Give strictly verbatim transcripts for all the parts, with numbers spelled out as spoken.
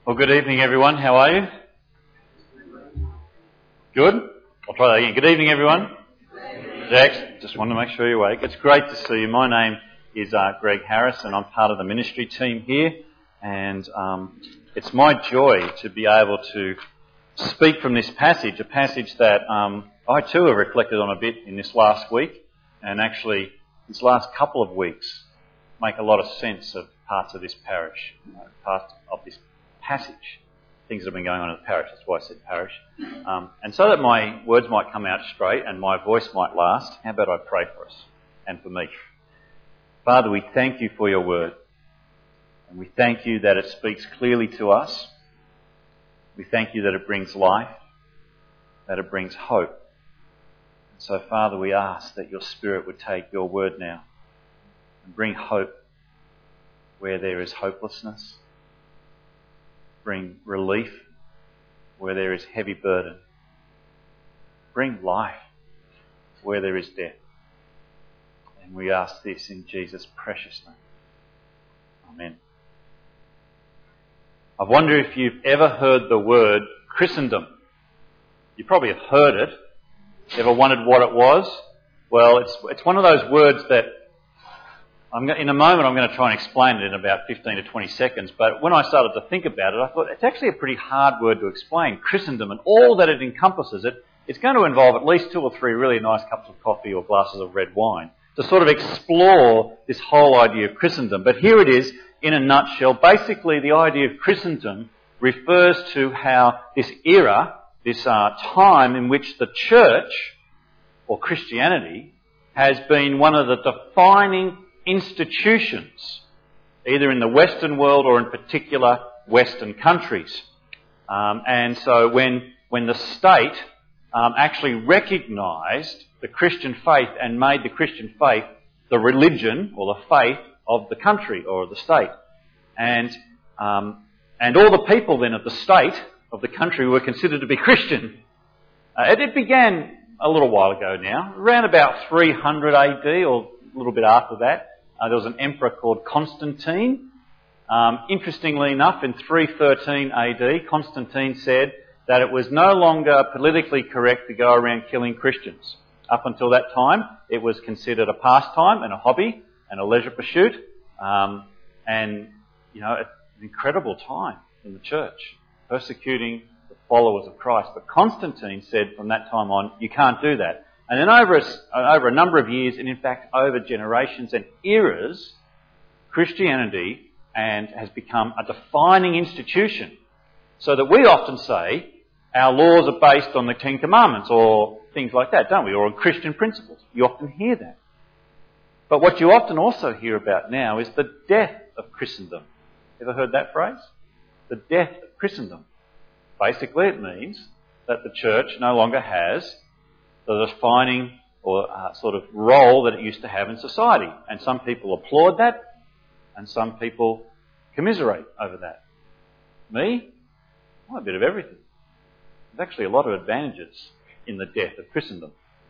Well, good evening, everyone. How are you? Good? I'll try that again. Good evening, everyone. Jax, just wanted to make sure you're awake. It's great to see you. My name is uh, Greg Harris, and I'm part of the ministry team here. And um, it's my joy to be able to speak from this passage, a passage that um, I too have reflected on a bit in this last week, and actually these last couple of weeks make a lot of sense of parts of this parish, parts of this passage, things that have been going on in the parish. That's why I said parish. Um, and so that my words might come out straight and my voice might last, how about I pray for us and for me? Father, we thank you for your word. And we thank you that it speaks clearly to us. We thank you that it brings life, that it brings hope. And so, Father, we ask that your Spirit would take your word now and bring hope where there is hopelessness. Bring relief where there is heavy burden. Bring life where there is death. And we ask this in Jesus' precious name. Amen. I wonder if you've ever heard the word Christendom. You probably have heard it. Ever wondered what it was? Well, it's it's one of those words that I'm going, in a moment I'm going to try and explain it in about fifteen to twenty seconds, but when I started to think about it, I thought it's actually a pretty hard word to explain, Christendom, and all that it encompasses. It, it's going to involve at least two or three really nice cups of coffee or glasses of red wine to sort of explore this whole idea of Christendom. But here it is in a nutshell. Basically, the idea of Christendom refers to how this era, this uh, time in which the church, or Christianity, has been one of the defining institutions, either in the Western world or in particular Western countries. Um, and so when when the state um, actually recognised the Christian faith and made the Christian faith the religion or the faith of the country or the state, and um, and all the people then of the state of the country were considered to be Christian. Uh, it, it began a little while ago now, around about three hundred A D or a little bit after that. Uh, there was an emperor called Constantine. Um, interestingly enough, in three thirteen A D, Constantine said that it was no longer politically correct to go around killing Christians. Up until that time, it was considered a pastime and a hobby and a leisure pursuit. Um, and, you know, an incredible time in the church, persecuting the followers of Christ. But Constantine said from that time on, you can't do that. And then over a, over a number of years, and in fact over generations and eras, Christianity and has become a defining institution. So that we often say our laws are based on the Ten Commandments or things like that, don't we? Or on Christian principles. You often hear that. But what you often also hear about now is the death of Christendom. Ever heard that phrase? The death of Christendom. Basically it means that the church no longer has the defining or uh, sort of role that it used to have in society. And some people applaud that, and some people commiserate over that. Me? Well, a bit of everything. There's actually a lot of advantages in the death of Christendom.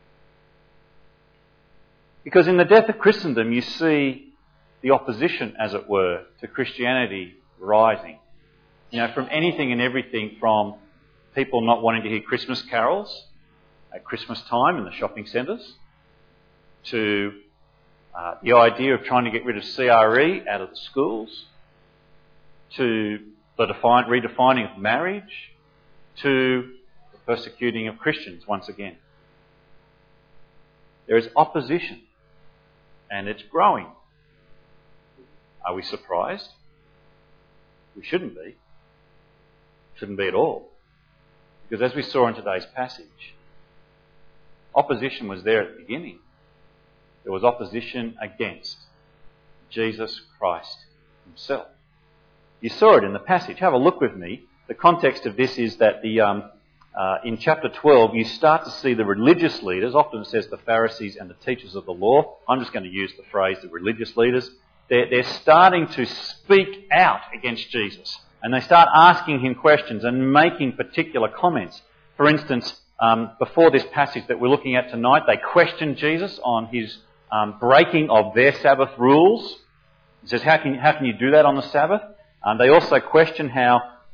Because in the death of Christendom you see the opposition, as it were, to Christianity rising. You know, from anything and everything from people not wanting to hear Christmas carols at Christmas time in the shopping centres, to uh, the idea of trying to get rid of C R E out of the schools, to the define, redefining of marriage, to the persecuting of Christians once again. There is opposition, and it's growing. Are we surprised? We shouldn't be. Shouldn't be at all. Because as we saw in today's passage, opposition was there at the beginning. There was opposition against Jesus Christ himself. You saw it in the passage. Have a look with me. The context of this is that the um, uh, in chapter twelve, you start to see the religious leaders, often it says the Pharisees and the teachers of the law. I'm just going to use the phrase the religious leaders. They're, they're starting to speak out against Jesus. And they start asking him questions and making particular comments. For instance, um, before this passage that we're looking at tonight, they questioned Jesus on his um, breaking of their Sabbath rules. He says, how can, how can you do that on the Sabbath? Um, they also question how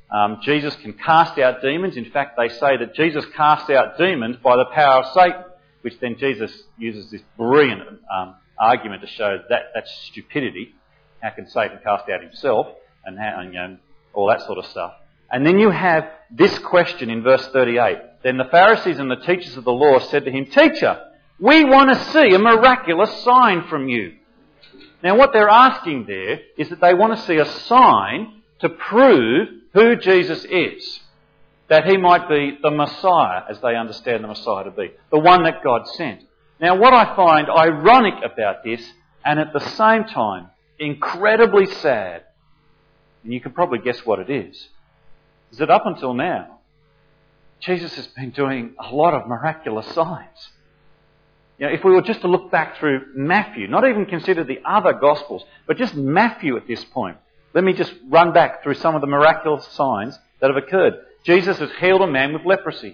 Um, Jesus can cast out demons. In fact, they say that Jesus cast out demons by the power of Satan, which then Jesus uses this brilliant um, argument to show that that's stupidity. How can Satan cast out himself? And, how, and you know, all that sort of stuff. And then you have this question in verse thirty-eight. Then the Pharisees and the teachers of the law said to him, "Teacher, we want to see a miraculous sign from you." Now what they're asking there is that they want to see a sign to prove who Jesus is. That he might be the Messiah, as they understand the Messiah to be. The one that God sent. Now what I find ironic about this, and at the same time incredibly sad, and you can probably guess what it is, is that up until now, Jesus has been doing a lot of miraculous signs. You know, if we were just to look back through Matthew, not even consider the other Gospels, but just Matthew at this point, let me just run back through some of the miraculous signs that have occurred. Jesus has healed a man with leprosy.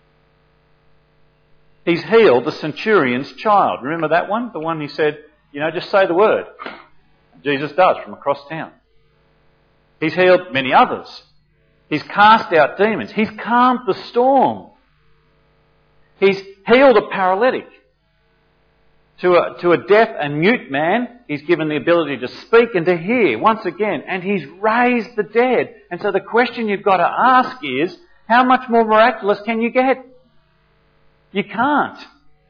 He's healed the centurion's child. Remember that one? The one he said, you know, just say the word. Jesus does from across town. He's healed many others. He's cast out demons. He's calmed the storm. He's healed a paralytic. To a, to a deaf and mute man, he's given the ability to speak and to hear once again. And he's raised the dead. And so the question you've got to ask is, how much more miraculous can you get? You can't.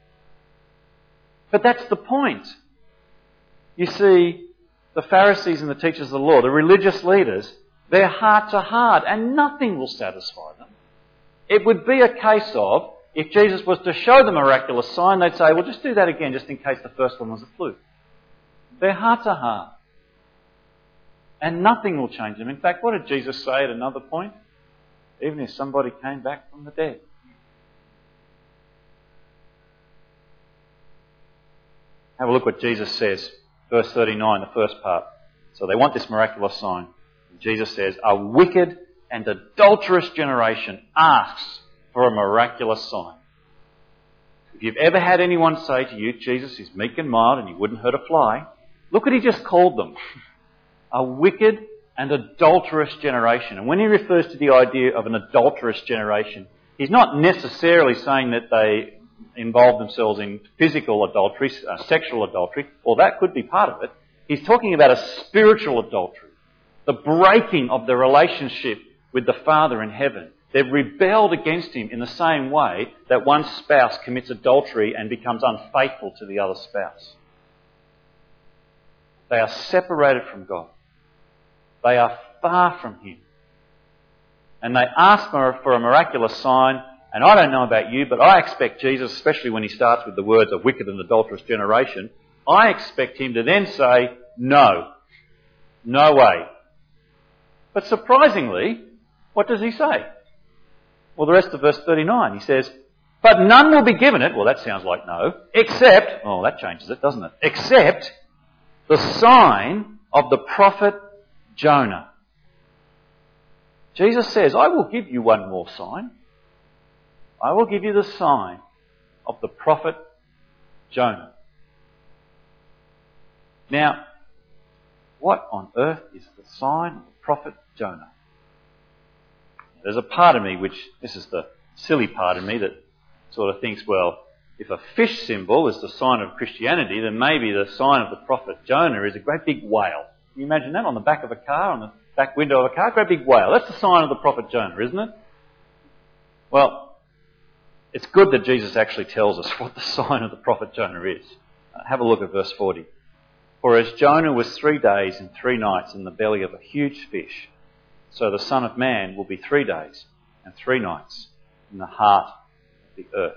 But that's the point. You see, the Pharisees and the teachers of the law, the religious leaders, their hearts are hard and nothing will satisfy them. It would be a case of, if Jesus was to show them a miraculous sign, they'd say, well, just do that again, just in case the first one was a fluke. Their hearts are hard. And nothing will change them. In fact, what did Jesus say at another point? Even if somebody came back from the dead. Have a look what Jesus says. Verse thirty-nine, the first part. So they want this miraculous sign. Jesus says, a wicked and adulterous generation asks for a miraculous sign. If you've ever had anyone say to you, Jesus is meek and mild and he wouldn't hurt a fly, look what he just called them. A wicked and adulterous generation. And when he refers to the idea of an adulterous generation, he's not necessarily saying that they involve themselves in physical adultery, uh, sexual adultery, or that could be part of it. He's talking about a spiritual adultery. The breaking of the relationship with the Father in heaven. They've rebelled against him in the same way that one spouse commits adultery and becomes unfaithful to the other spouse. They are separated from God. They are far from him. And they ask for a miraculous sign. And I don't know about you, but I expect Jesus, especially when he starts with the words, a wicked and adulterous generation, I expect him to then say, no, no way. But surprisingly, what does he say? Well, the rest of verse thirty-nine, he says, but none will be given it. Well, that sounds like no. Except, oh, that changes it, doesn't it? Except the sign of the prophet Jonah. Jesus says, I will give you one more sign. I will give you the sign of the prophet Jonah. Now, what on earth is the sign of the prophet Jonah? There's a part of me which, this is the silly part of me, that sort of thinks, well, if a fish symbol is the sign of Christianity, then maybe the sign of the prophet Jonah is a great big whale. Can you imagine that on the back of a car, on the back window of a car? Great big whale. That's the sign of the prophet Jonah, isn't it? Well, it's good that Jesus actually tells us what the sign of the prophet Jonah is. Uh, have a look at verse forty. For as Jonah was three days and three nights in the belly of a huge fish, so the Son of Man will be three days and three nights in the heart of the earth.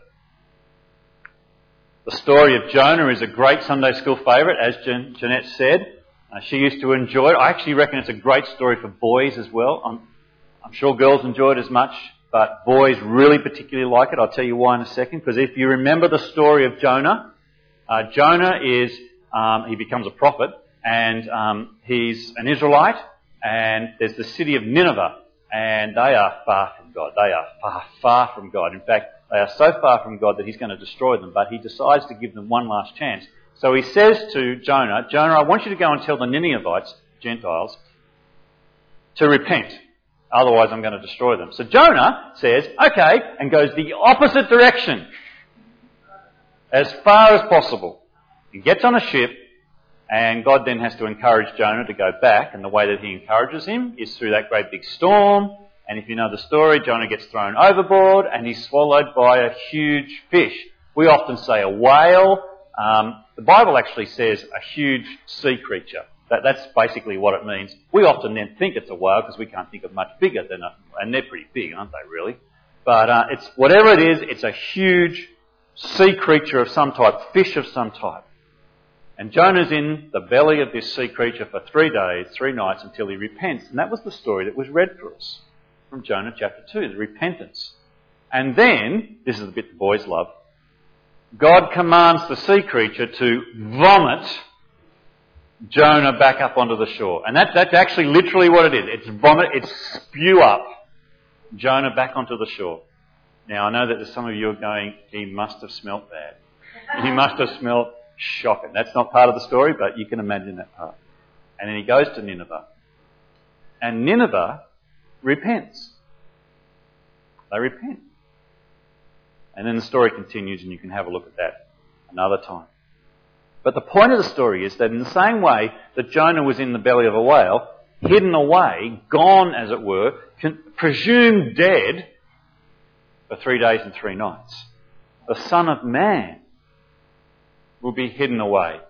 The story of Jonah is a great Sunday school favourite, as Jan- Jeanette said. Uh, she used to enjoy it. I actually reckon it's a great story for boys as well. I'm, I'm sure girls enjoy it as much, but boys really particularly like it. I'll tell you why in a second. Because if you remember the story of Jonah, uh, Jonah is, um, he becomes a prophet, and um, he's an Israelite, and there's the city of Nineveh, and they are far from God. They are far, far from God. In fact, they are so far from God that he's going to destroy them, but he decides to give them one last chance. So he says to Jonah, Jonah, I want you to go and tell the Ninevites, Gentiles, to repent. Otherwise I'm going to destroy them. So Jonah says, okay, and goes the opposite direction as far as possible. He gets on a ship, and God then has to encourage Jonah to go back, and the way that he encourages him is through that great big storm. And if you know the story, Jonah gets thrown overboard and he's swallowed by a huge fish. We often say a whale. Um, the Bible actually says a huge sea creature. That, that's basically what it means. We often then think it's a whale because we can't think of much bigger than a, and they're pretty big, aren't they, really? But uh, it's whatever it is, it's a huge sea creature of some type, fish of some type. And Jonah's in the belly of this sea creature for three days, three nights, until he repents. And that was the story that was read for us from Jonah chapter two, the repentance. And then, this is the bit the boys love, God commands the sea creature to vomit Jonah back up onto the shore. And that, that's actually literally what it is. It's vomit, it's spew up Jonah back onto the shore. Now, I know that there's some of you are going, he must have smelt bad. He must have smelt shocking. That's not part of the story, but you can imagine that part. And then he goes to Nineveh. And Nineveh repents. They repent. And then the story continues, and you can have a look at that another time. But the point of the story is that in the same way that Jonah was in the belly of a whale, hidden away, gone as it were, presumed dead for three days and three nights, the Son of Man will be hidden away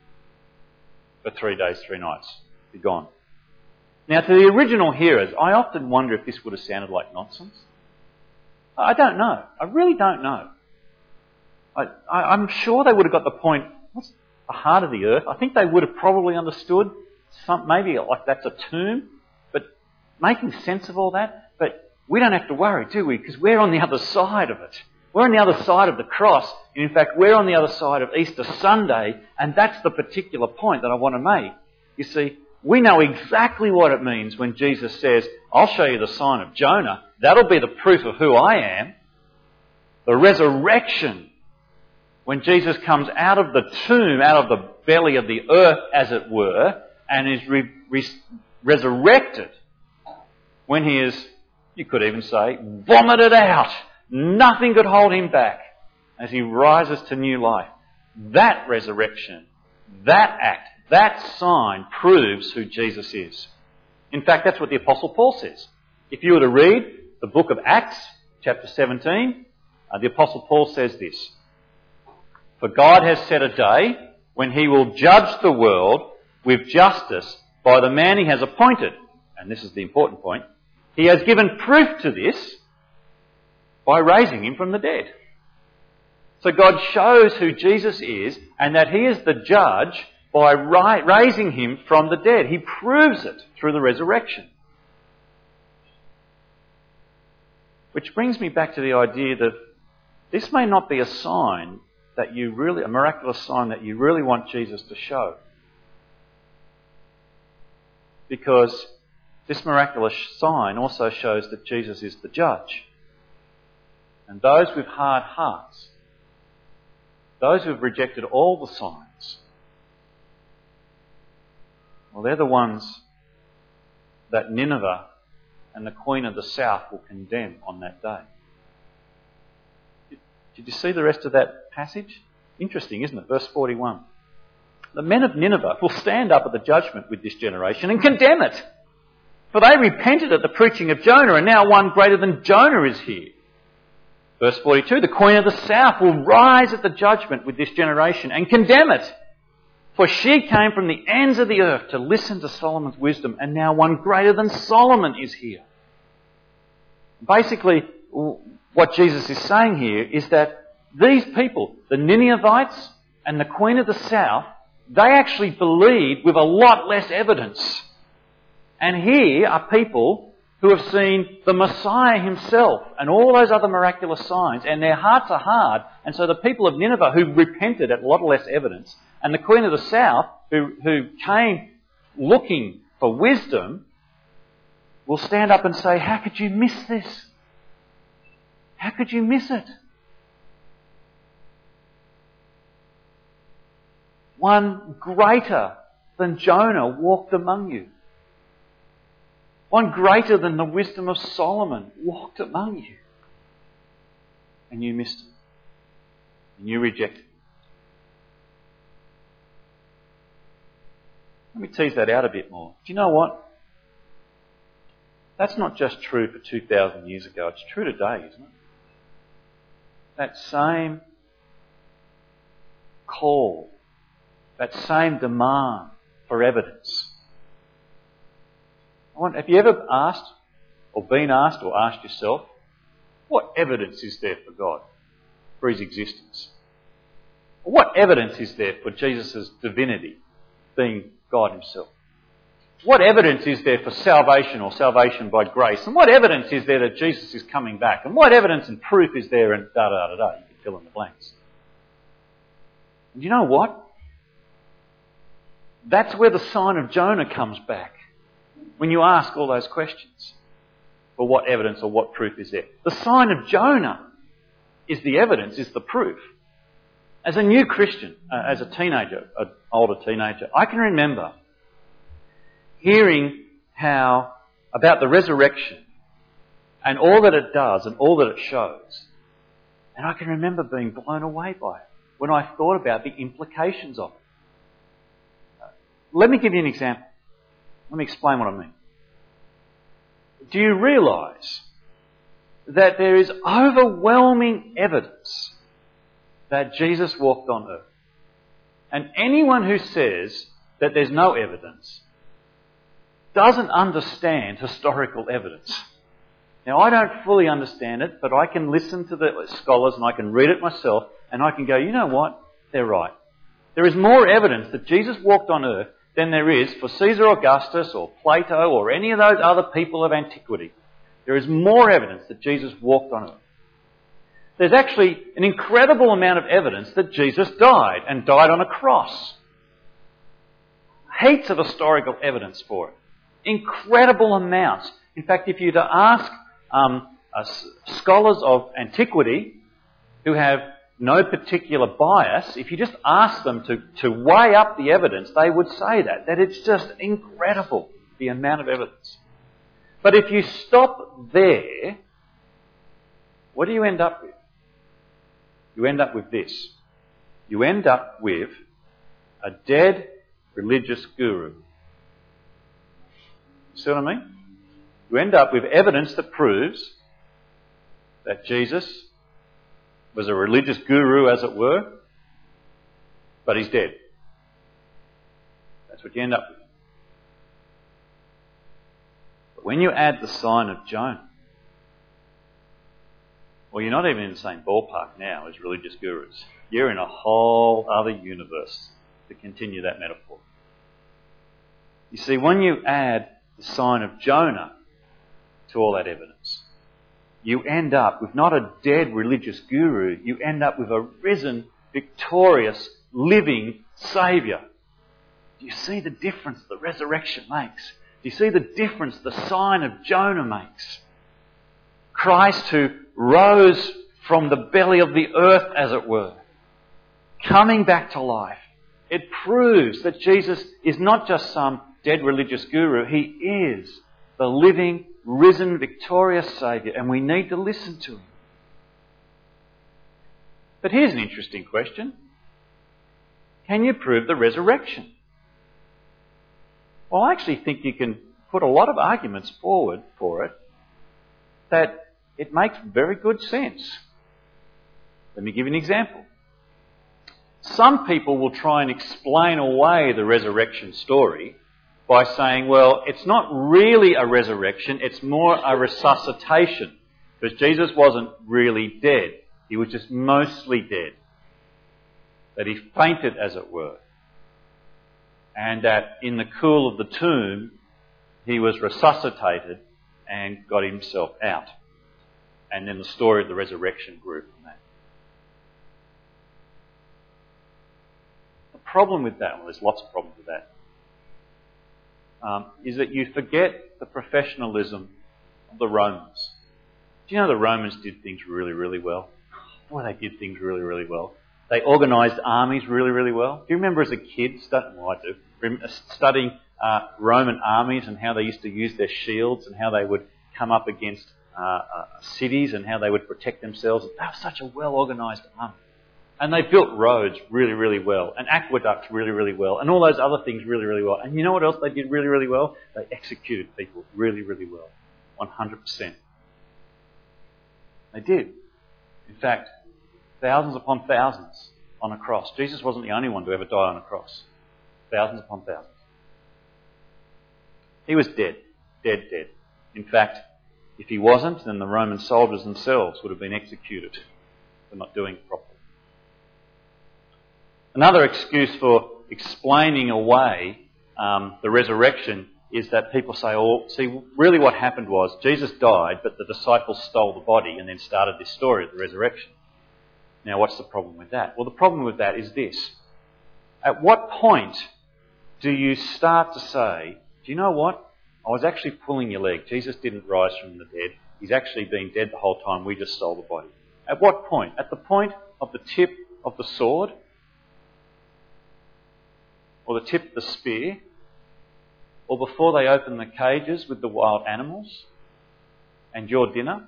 for three days, three nights, be gone. Now, to the original hearers, I often wonder if this would have sounded like nonsense. I don't know. I really don't know. I, I, I'm sure they would have got the point. What's the heart of the earth? I think they would have probably understood some, maybe like that's a tomb, but making sense of all that. But we don't have to worry, do we? Because we're on the other side of it. We're on the other side of the cross. And in fact, we're on the other side of Easter Sunday, and that's the particular point that I want to make. You see, we know exactly what it means when Jesus says, I'll show you the sign of Jonah. That'll be the proof of who I am. The resurrection, when Jesus comes out of the tomb, out of the belly of the earth, as it were, and is re- re- resurrected, when he is, you could even say, vomited out. Nothing could hold him back as he rises to new life. That resurrection, that act, that sign proves who Jesus is. In fact, that's what the Apostle Paul says. If you were to read the book of Acts, chapter seventeen, uh, the Apostle Paul says this. For God has set a day when he will judge the world with justice by the man he has appointed. And this is the important point. He has given proof to this by raising him from the dead. So God shows who Jesus is and that he is the judge by raising him from the dead. He proves it through the resurrection. Which brings me back to the idea that this may not be a sign that you really, a miraculous sign that you really want Jesus to show. Because this miraculous sign also shows that Jesus is the judge. And those with hard hearts, those who have rejected all the signs, well, they're the ones that Nineveh and the Queen of the South will condemn on that day. Did you see the rest of that passage? Interesting, isn't it? Verse forty-one. The men of Nineveh will stand up at the judgment with this generation and condemn it. For they repented at the preaching of Jonah, and now one greater than Jonah is here. Verse forty-two, the Queen of the South will rise at the judgment with this generation and condemn it. For she came from the ends of the earth to listen to Solomon's wisdom, and now one greater than Solomon is here. Basically, what Jesus is saying here is that these people, the Ninevites and the Queen of the South, they actually believed with a lot less evidence. And here are people who have seen the Messiah himself and all those other miraculous signs, and their hearts are hard. And so the people of Nineveh who repented at a lot less evidence, and the Queen of the South who, who came looking for wisdom, will stand up and say, how could you miss this? How could you miss it? One greater than Jonah walked among you. One greater than the wisdom of Solomon walked among you. And you missed him. And you rejected him. Let me tease that out a bit more. Do you know what? That's not just true for two thousand years ago. It's true today, isn't it? That same call, that same demand for evidence. I want, have you ever asked, or been asked, or asked yourself, what evidence is there for God, for his existence? What evidence is there for Jesus' divinity, being God himself? What evidence is there for salvation or salvation by grace? And what evidence is there that Jesus is coming back? And what evidence and proof is there and da da da da? You can fill in the blanks. And you know what? That's where the sign of Jonah comes back. When you ask all those questions. Well, what evidence or what proof is there? The sign of Jonah is the evidence, is the proof. As a new Christian, uh, as a teenager, an older teenager, I can remember hearing how, about the resurrection and all that it does and all that it shows. And I can remember being blown away by it when I thought about the implications of it. Let me give you an example. Let me explain what I mean. Do you realise that there is overwhelming evidence that Jesus walked on earth? And anyone who says that there's no evidence doesn't understand historical evidence. Now, I don't fully understand it, but I can listen to the scholars and I can read it myself and I can go, you know what? They're right. There is more evidence that Jesus walked on earth than there is for Caesar Augustus or Plato or any of those other people of antiquity. There is more evidence that Jesus walked on earth. There's actually an incredible amount of evidence that Jesus died and died on a cross. Heaps of historical evidence for it. Incredible amounts. In fact, if you were to ask um, uh, scholars of antiquity who have no particular bias, if you just ask them to, to weigh up the evidence, they would say that, that it's just incredible, the amount of evidence. But if you stop there, what do you end up with? You end up with this. You end up with a dead religious guru. See what I mean? You end up with evidence that proves that Jesus was a religious guru, as it were, but he's dead. That's what you end up with. But when you add the sign of Jonah, well, you're not even in the same ballpark now as religious gurus. You're in a whole other universe, to continue that metaphor. You see, when you add the sign of Jonah to all that evidence, you end up with not a dead religious guru, you end up with a risen, victorious, living Saviour. Do you see the difference the resurrection makes? Do you see the difference the sign of Jonah makes? Christ, who rose from the belly of the earth, as it were, coming back to life. It proves that Jesus is not just some dead religious guru. He is the living, risen, victorious Saviour, and we need to listen to him. But here's an interesting question. Can you prove the resurrection? Well, I actually think you can put a lot of arguments forward for it that it makes very good sense. Let me give you an example. Some people will try and explain away the resurrection story by saying, well, it's not really a resurrection, it's more a resuscitation. Because Jesus wasn't really dead. He was just mostly dead. That he fainted, as it were. And that in the cool of the tomb, he was resuscitated and got himself out. And then the story of the resurrection grew from that. The problem with that, well, there's lots of problems with that, um, is that you forget the professionalism of the Romans. Do you know the Romans did things really, really well? Boy, they did things really, really well. They organised armies really, really well. Do you remember as a kid, well, I do, studying uh, Roman armies and how they used to use their shields and how they would come up against uh, uh, cities and how they would protect themselves. They were such a well-organised army. And they built roads really, really well, and aqueducts really, really well, and all those other things really, really well. And you know what else they did really, really well? They executed people really, really well. one hundred percent. They did. In fact, thousands upon thousands on a cross. Jesus wasn't the only one to ever die on a cross. Thousands upon thousands. He was dead. Dead, dead. In fact, if he wasn't, then the Roman soldiers themselves would have been executed for not doing it properly. Another excuse for explaining away um, the resurrection is that people say, oh, see, really what happened was Jesus died, but the disciples stole the body and then started this story of the resurrection. Now, what's the problem with that? Well, the problem with that is this. At what point do you start to say, do you know what? I was actually pulling your leg. Jesus didn't rise from the dead. He's actually been dead the whole time. We just stole the body. At what point? At the point of the tip of the sword? Or the tip of the spear? Or before they open the cages with the wild animals and your dinner?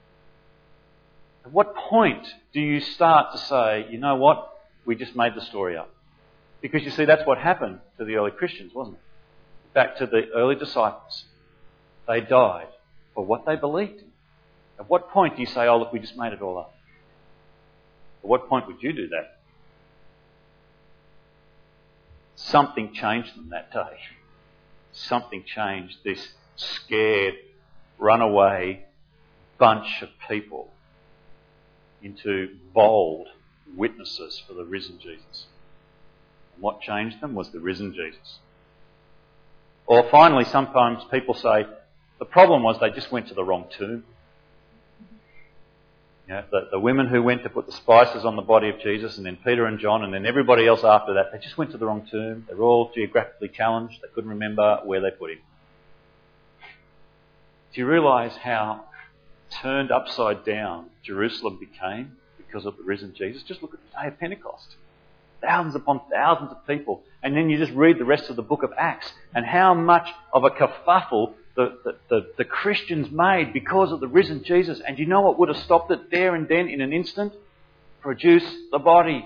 At what point do you start to say, you know what, we just made the story up? Because you see, that's what happened to the early Christians, wasn't it? Back to the early disciples. They died for what they believed in. At what point do you say, oh look, we just made it all up? At what point would you do that? Something changed them that day. Something changed this scared, runaway bunch of people into bold witnesses for the risen Jesus. And what changed them was the risen Jesus. Or finally, sometimes people say, the problem was they just went to the wrong tomb. You know, the, the women who went to put the spices on the body of Jesus, and then Peter and John, and then everybody else after that, they just went to the wrong tomb. They were all geographically challenged. They couldn't remember where they put him. Do you realise how turned upside down Jerusalem became because of the risen Jesus? Just look at the day of Pentecost. Thousands upon thousands of people. And then you just read the rest of the book of Acts and how much of a kerfuffle the, the, the, the Christians made because of the risen Jesus. And you know what would have stopped it there and then in an instant? Produce the body.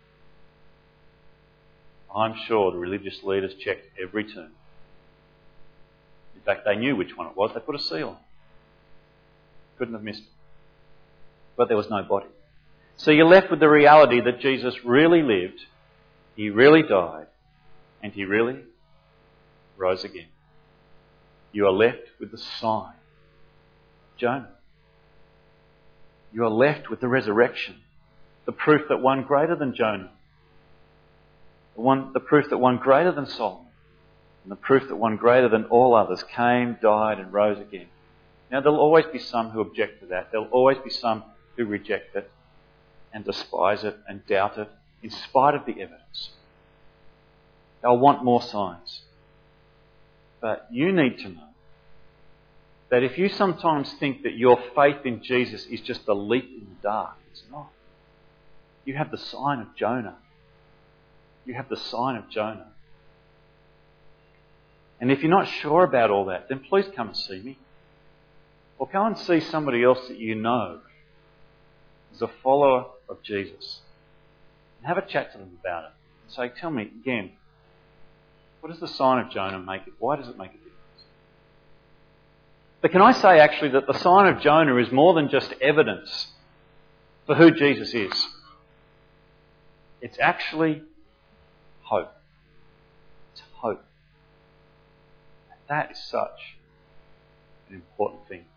I'm sure the religious leaders checked every tomb. In fact, they knew which one it was. They put a seal on. Couldn't have missed it. But there was no body. So you're left with the reality that Jesus really lived, he really died, and he really rose again. You are left with the sign of Jonah. You are left with the resurrection, the proof that one greater than Jonah, the, one, the proof that one greater than Solomon, and the proof that one greater than all others came, died, and rose again. Now, there'll always be some who object to that. There'll always be some who reject it and despise it and doubt it in spite of the evidence. They'll want more signs. But you need to know that if you sometimes think that your faith in Jesus is just a leap in the dark, it's not. You have the sign of Jonah. You have the sign of Jonah. And if you're not sure about all that, then please come and see me. Or go and see somebody else that you know is a follower of Jesus. And have a chat to them about it. And say, tell me again, what does the sign of Jonah make it? Why does it make a difference? But can I say actually that the sign of Jonah is more than just evidence for who Jesus is? It's actually hope. It's hope. And that is such an important thing.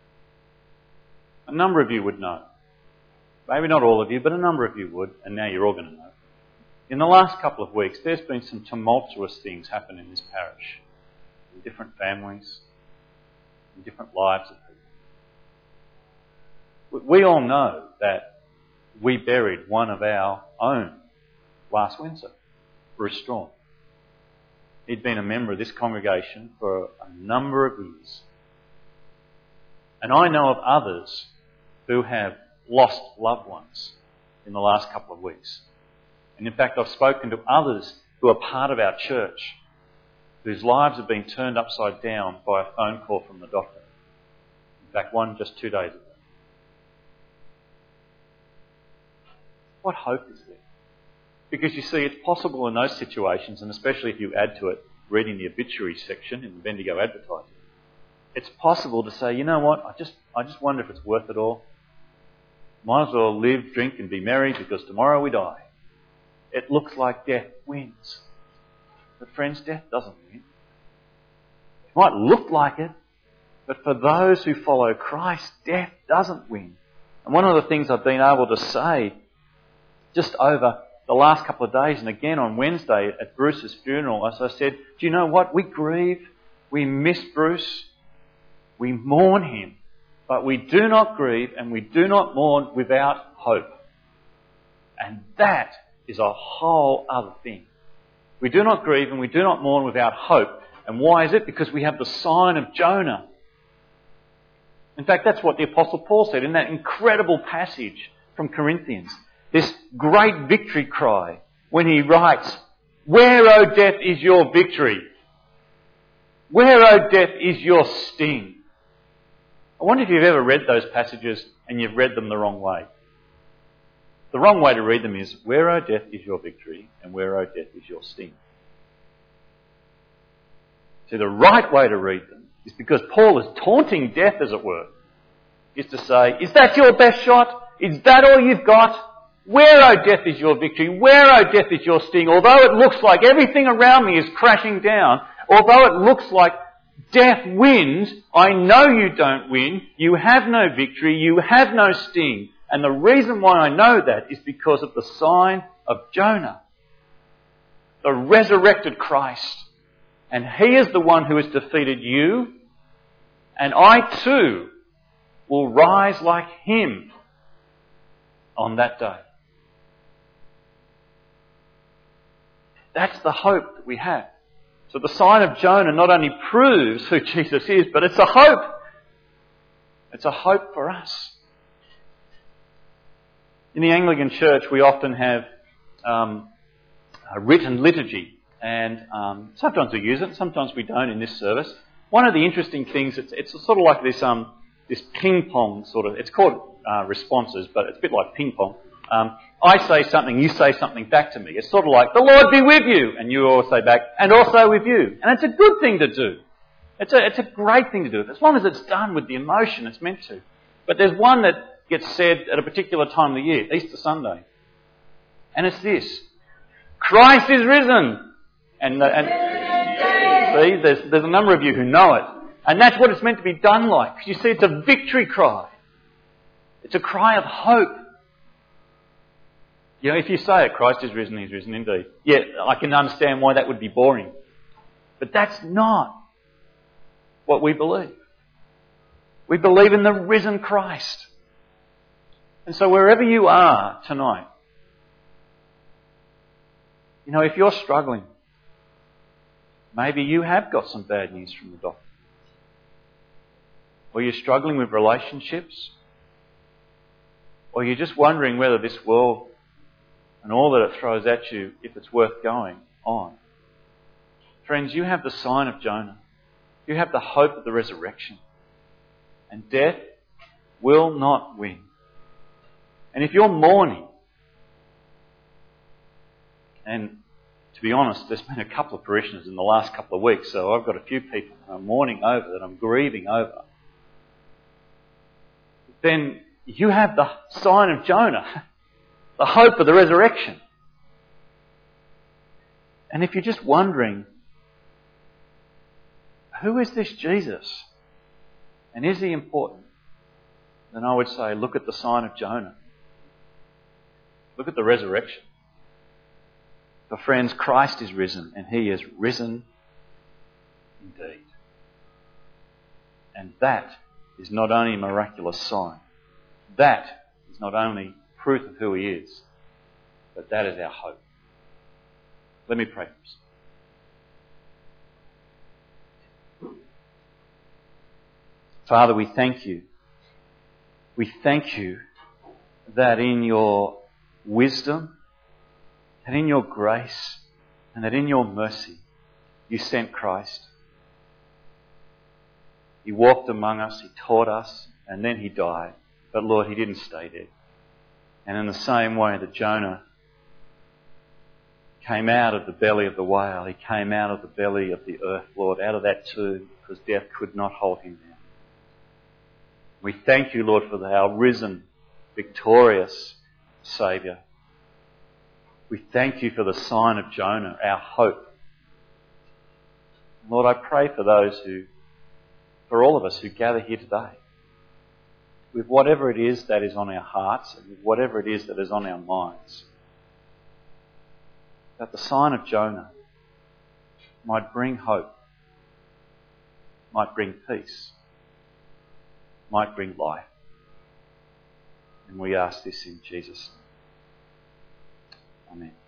A number of you would know. Maybe not all of you, but a number of you would, and now you're all going to know. In the last couple of weeks, there's been some tumultuous things happen in this parish, in different families, in different lives of people. We all know that we buried one of our own last Wednesday, Bruce Strawn. He'd been a member of this congregation for a number of years. And I know of others who have lost loved ones in the last couple of weeks. And in fact, I've spoken to others who are part of our church whose lives have been turned upside down by a phone call from the doctor. In fact, one just two days ago. What hope is there? Because you see, it's possible in those situations, and especially if you add to it reading the obituary section in the Bendigo Advertiser, it's possible to say, you know what, I just I just wonder if it's worth it all. Might as well live, drink and be merry because tomorrow we die. It looks like death wins. But friends, death doesn't win. It might look like it, but for those who follow Christ, death doesn't win. And one of the things I've been able to say just over the last couple of days, and again on Wednesday at Bruce's funeral, as I said, do you know what? We grieve, we miss Bruce, we mourn him, but we do not grieve and we do not mourn without hope. And that is a whole other thing. We do not grieve and we do not mourn without hope. And why is it? Because we have the sign of Jonah. In fact, that's what the Apostle Paul said in that incredible passage from Corinthians. This great victory cry when he writes, "Where, O death, is your victory? Where, O death, is your sting?" I wonder if you've ever read those passages and you've read them the wrong way. The wrong way to read them is, "Where, O death, is your victory, and where, O death, is your sting?" See, the right way to read them is because Paul is taunting death, as it were, is to say, is that your best shot? Is that all you've got? Where, O death, is your victory? Where, O death, is your sting? Although it looks like everything around me is crashing down, although it looks like death wins, I know you don't win. You have no victory. You have no sting. And the reason why I know that is because of the sign of Jonah, the resurrected Christ. And he is the one who has defeated you, and I too will rise like him on that day. That's the hope that we have. So the sign of Jonah not only proves who Jesus is, but it's a hope. It's a hope for us. In the Anglican Church, we often have um, a written liturgy, and um, sometimes we use it, sometimes we don't in this service. One of the interesting things, it's, it's sort of like this um, this ping pong sort of, it's called uh, responses, but it's a bit like ping pong. Um, I say something, you say something back to me. It's sort of like, "The Lord be with you," and you all say back, "and also with you." And it's a good thing to do. It's a, it's a great thing to do, as long as it's done with the emotion it's meant to. But there's one that gets said at a particular time of the year, Easter Sunday. And it's this: "Christ is risen." And, the, and see, there's, there's a number of you who know it. And that's what it's meant to be done like. Because you see, it's a victory cry. It's a cry of hope. You know, if you say it, "Christ is risen, he's risen indeed." Yeah, I can understand why that would be boring. But that's not what we believe. We believe in the risen Christ. And so wherever you are tonight, you know, if you're struggling, maybe you have got some bad news from the doctor. Or you're struggling with relationships. Or you're just wondering whether this world and all that it throws at you, if it's worth going on. Friends, you have the sign of Jonah. You have the hope of the resurrection. And death will not win. And if you're mourning, and to be honest, there's been a couple of parishioners in the last couple of weeks, so I've got a few people I'm mourning over, that I'm grieving over. Then you have the sign of Jonah, the hope of the resurrection. And if you're just wondering, who is this Jesus? And is he important? Then I would say, look at the sign of Jonah. Look at the resurrection. For friends, Christ is risen, and he is risen indeed. And that is not only a miraculous sign. That is not only proof of who he is, but that is our hope. Let me pray for us. Father, we thank you. We thank you that in your wisdom, and in your grace, and that in your mercy, you sent Christ. He walked among us, he taught us, and then he died. But Lord, he didn't stay there. And in the same way that Jonah came out of the belly of the whale, he came out of the belly of the earth, Lord, out of that tomb, because death could not hold him down. We thank you, Lord, for our risen, victorious Saviour. We thank you for the sign of Jonah, our hope. Lord, I pray for those who, for all of us who gather here today, with whatever it is that is on our hearts and with whatever it is that is on our minds, that the sign of Jonah might bring hope, might bring peace, might bring life. And we ask this in Jesus' name. Amen.